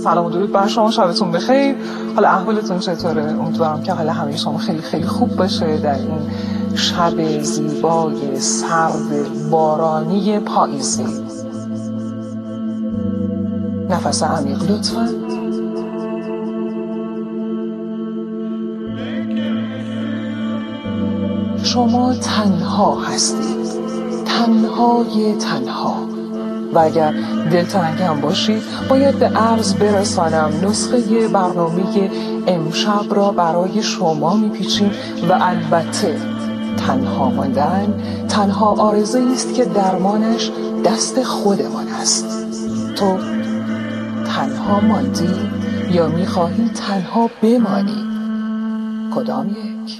سلام و درود بر شما، شبتون بخیر. حالا احوالتون چطوره؟ امیدوارم که حالا همه شما خیلی خیلی خوب باشه در این شب زیبای سرد بارانی پاییزی. نفس عمیق لطفاً. شما تنها هستید، تنهای تنها، و اگر دلتنگ هم باشید باید به عرض برسانم نسخه برنامه امشب را برای شما میپیچیم و البته تنها ماندن تنها آرزویی است که درمانش دست خودمان است. تو تنها ماندی یا میخواهی تنها بمانی؟ کدام یک؟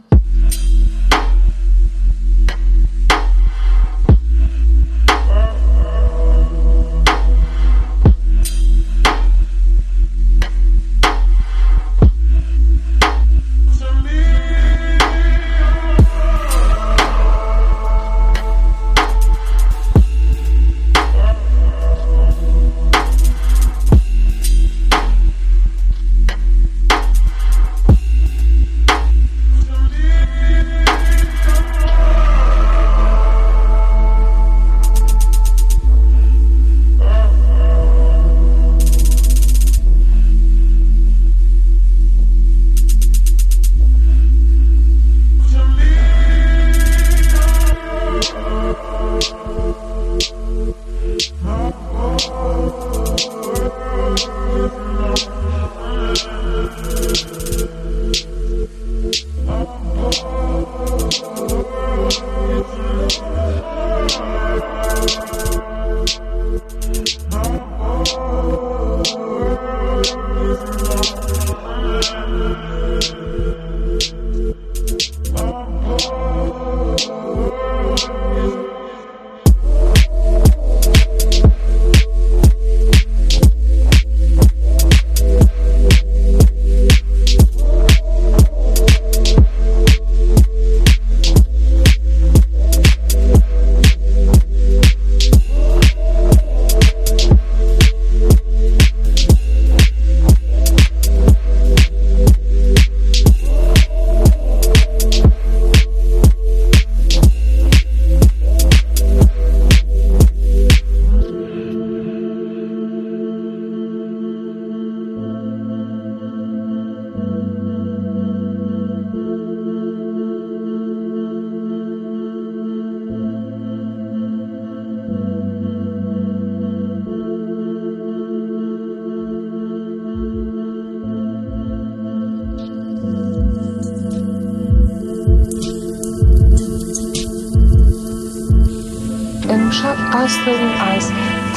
امشب قصد داریم از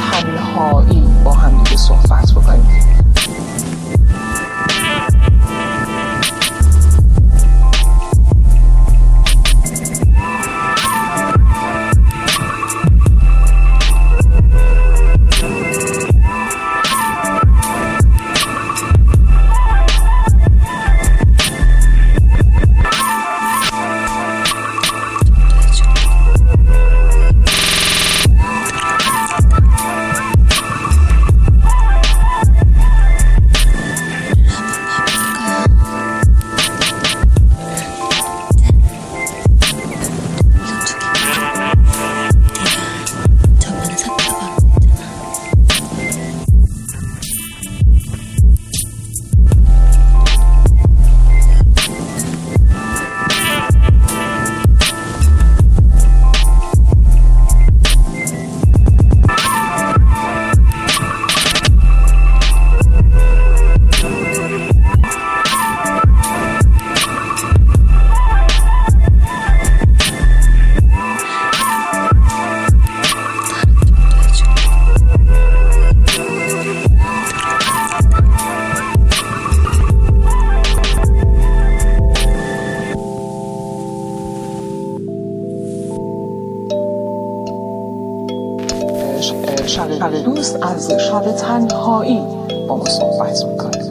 تنهایی با هم دیگه صحبت بکنیم. شب دوست از شب تنهایی با ما صحبت میکنه.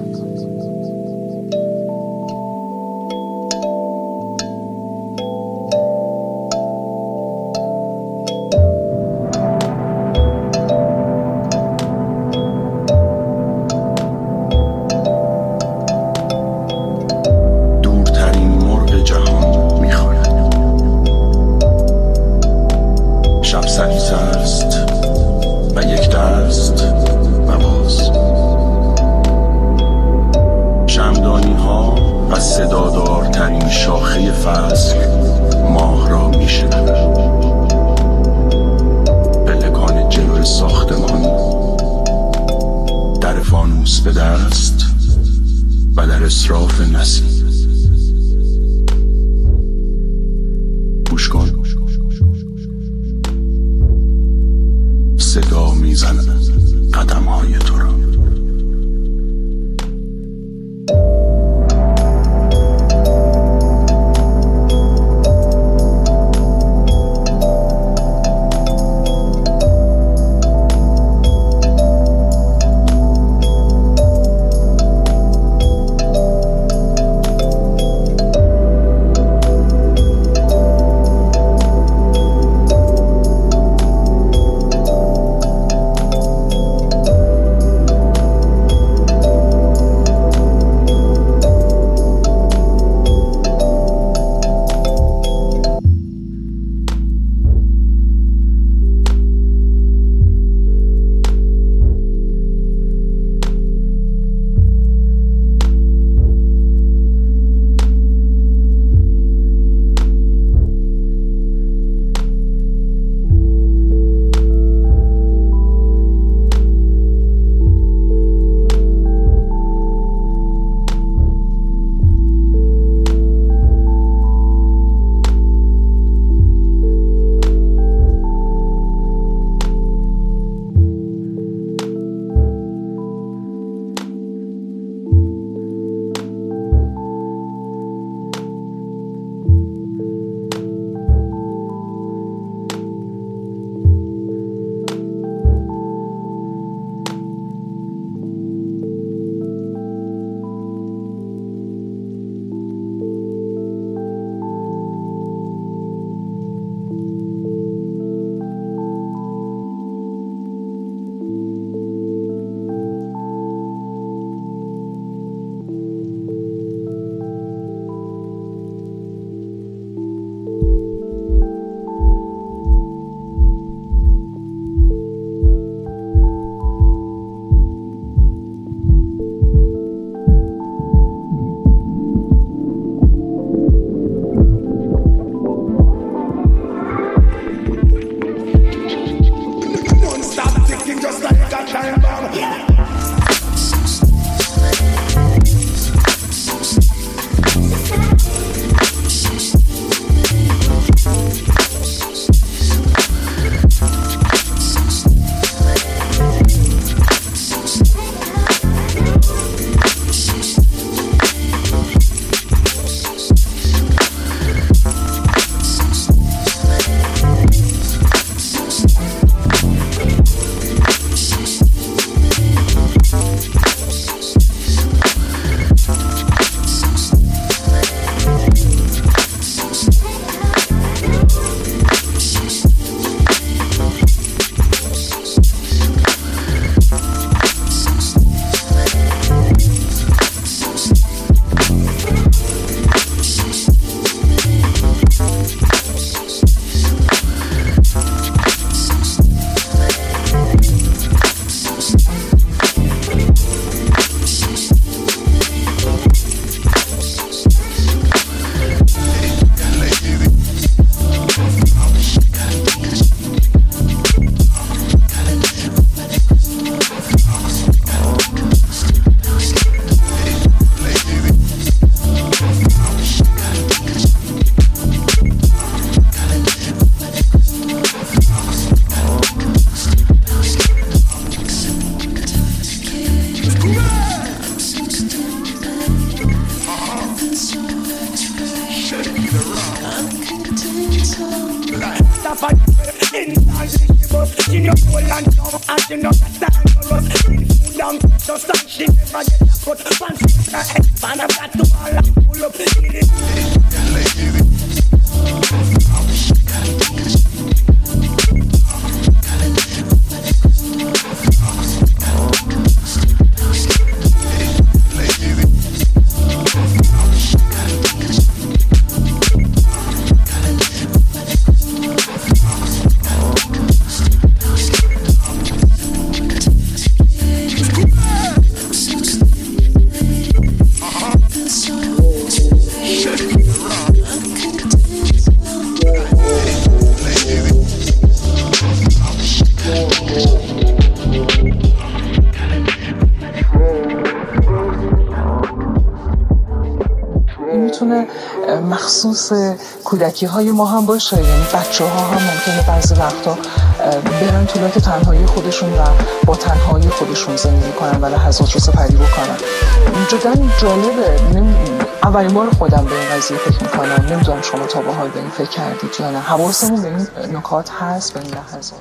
میتونه مخصوص کودکی های ما هم باشه، یعنی بچه ها هم ممکنه بعضی وقتا برن طولات تنهایی خودشون و با تنهایی خودشون زندگی کنن و لحظات رو سپری بکنن. جدا جالبه. اولین بار خودم به این قضیه فکر میکنم. نمیدونم شما تا به حال به این فکر کردید یا نه. حواسمون به این نکات هست، به این لحظات.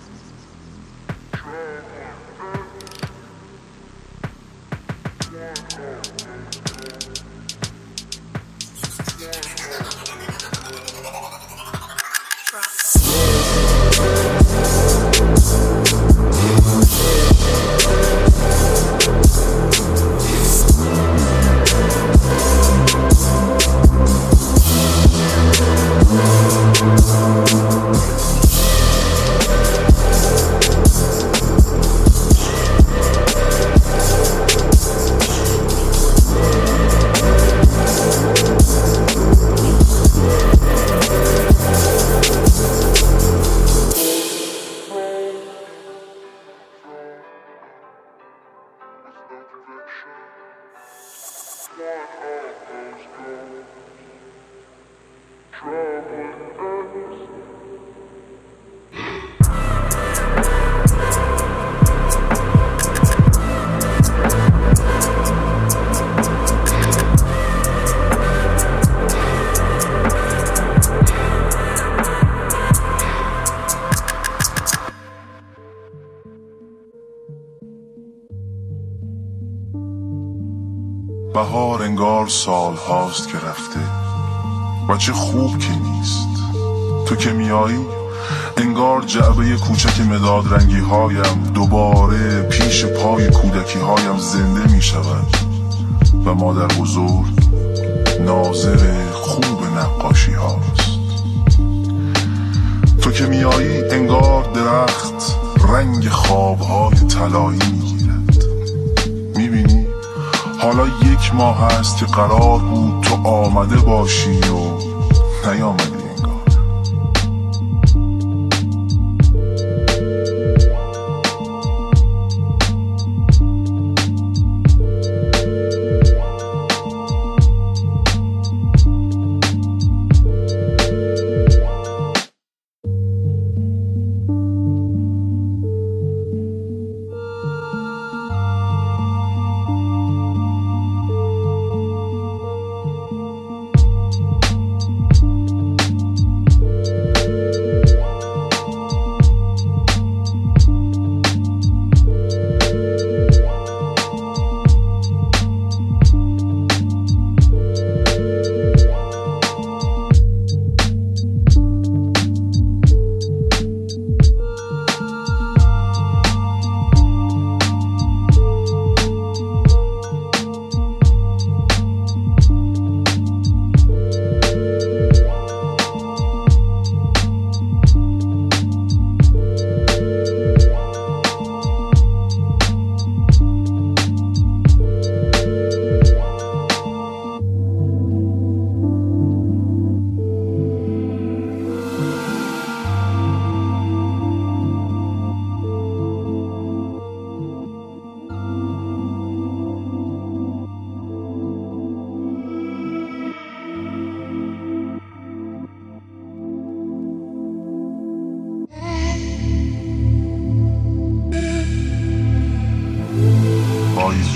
بهار انگار سال هاست که رفته و چه خوب که نیست. تو که میایی انگار جعبه کوچک مداد رنگی هایم دوباره پیش پای کودکی هایم زنده می شود و مادر بزرگ ناظر خوب نقاشی هاست. تو که میایی انگار درخت رنگ خواب های طلایی می گیرد. می بینی حالا 1 ماه هست که قرار بود تو آمده باشی و نیامدی.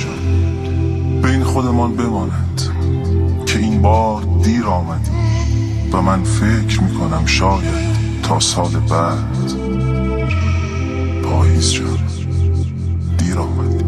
خودمان بماند که این بار دیر آمدیم و من فکر میکنم شاید تا سال بعد. پاییز جان دیر آمدی.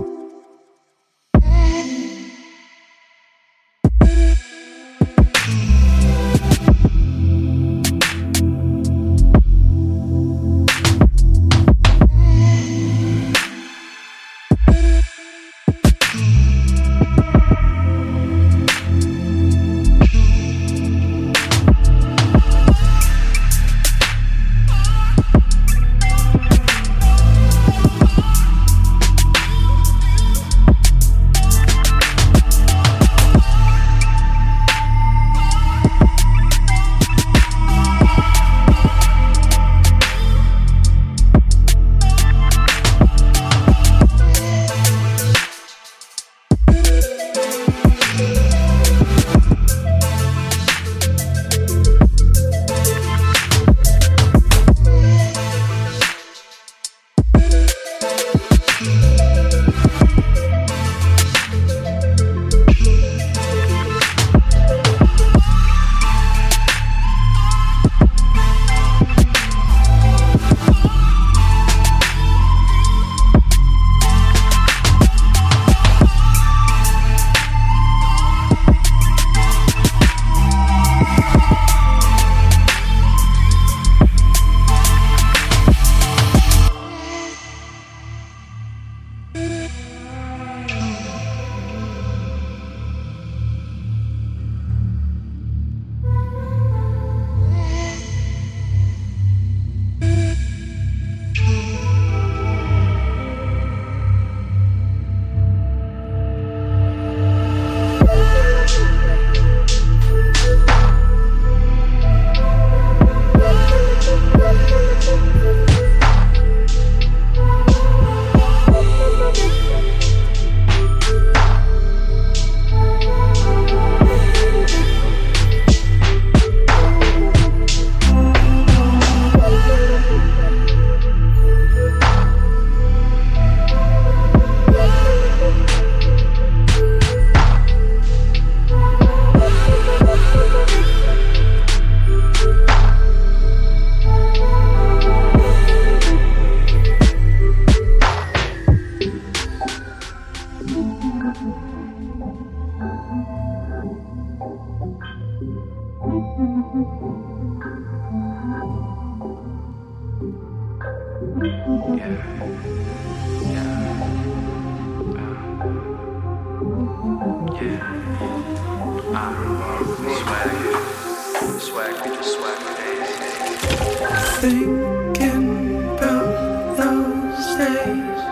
Thinking about those days,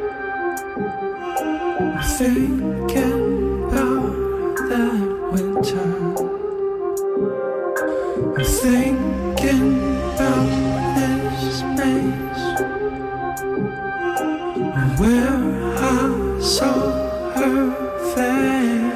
thinking about that winter, thinking about this place where I saw her face.